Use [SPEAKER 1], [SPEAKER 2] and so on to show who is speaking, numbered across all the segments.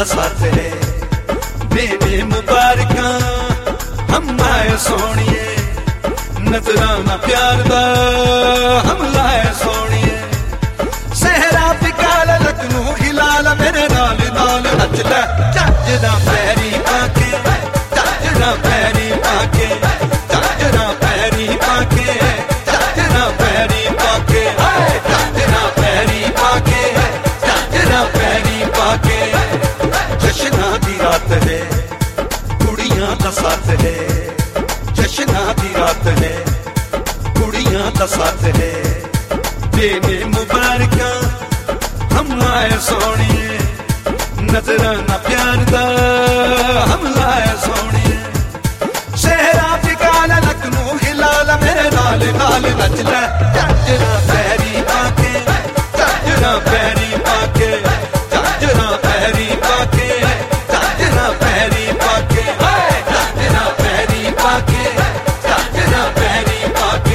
[SPEAKER 1] दा साथ है बेबे मुबारका हम आए सोनिए नजराना प्यार दा हम लाए सोनिए सहरा पिकाल लखनऊ हिलाल मेरे नाल नाल नचला चजना पैरी पाके चजना पैरी पाके चजना पैरी पाके चजना पैरी पाके चजना पैरी पाके चजना पैरी पाके जश्ना दी रात है कुड़ियां दा साथ है जश्ना दी रात है कुड़ियां दा साथ है बेबे मुबारका हम आए सोनिए नजराना प्यार दा हम लाए सोनिए शहरा पिकाल लखनऊ हिलाल मेरे नाल नाल नचला चजना पैरी पाके चजना पैरी पाके चजना पैरी पाके चजना पैरी पाके चजना पैरी पाके चजना पैरी पाके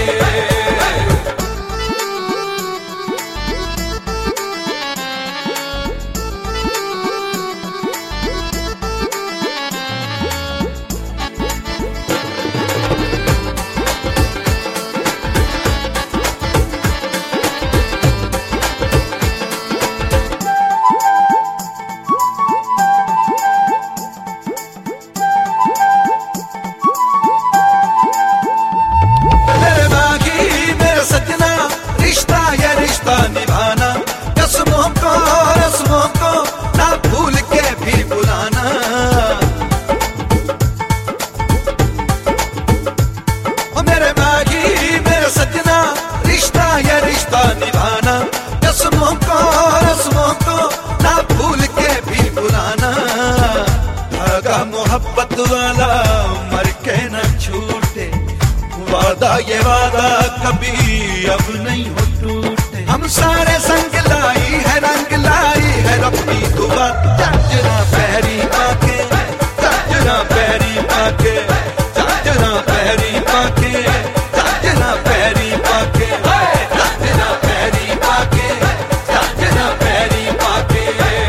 [SPEAKER 1] निभाना रस्मों को ना भूल के भी बुलाना मेरे बागी मेरे सजना रिश्ता ये रिश्ता निभाना रस्मों को ना भूल के भी बुलाना धागा मोहब्बत वाला मर के न छूटे वादा ये वादा कभी अब नहीं हो टूटे हम सारे संग लाई है रंग लाई है रब्बी दुआ चजना पैरी पाके चजना पैरी पाके चजना पैरी पाके चजना पैरी पाके चजना पैरी पाके चजना पैरी पाके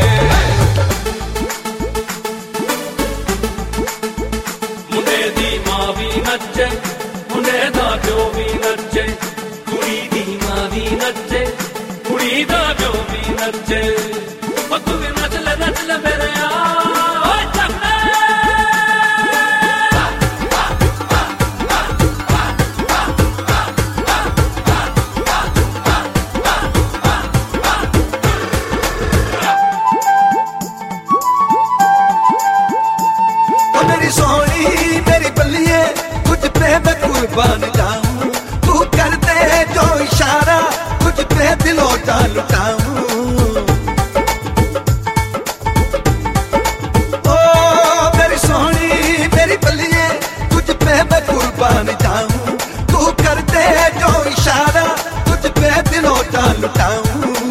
[SPEAKER 2] मुंडे दी मां भी नच्चे मुंडे दा प्यो भी नच्चे कुड़ी दी मां भी नच्चे कुड़ी दा प्यो भी नच्चे तू भी नच ले मेरे
[SPEAKER 1] मेरी सोनी मेरी बल्लिए तुझ पे मैं कुर्बान जाऊं तू कर दे जो इशारा तुझ पे दिलों का लुटाऊं ओ मेरी सोनी मेरी बल्लिए तुझ पे मैं कुर्बान जाऊं तू कर दे जो इशारा तुझ पे दिलों का लुटाऊं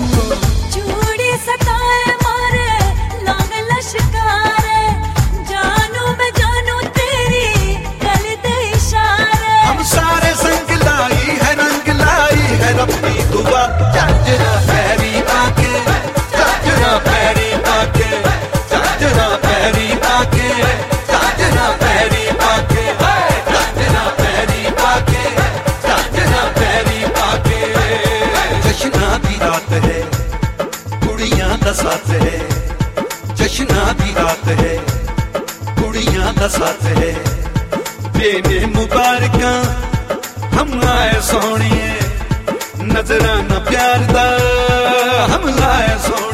[SPEAKER 1] रब्बी दुआ चजना पैरी पाके चजना पैरी पाके चजना पैरी पाके चजना पैरी पाके चजना पैरी पाके चजना पैरी पाके जश्ना दी रात है कुड़ियां दा साथ है जश्ना दी रात है कुड़ियां दा साथ है बेबे मुबारका हम आए सोनिए नजराना प्यार दा हम लाए सोनिए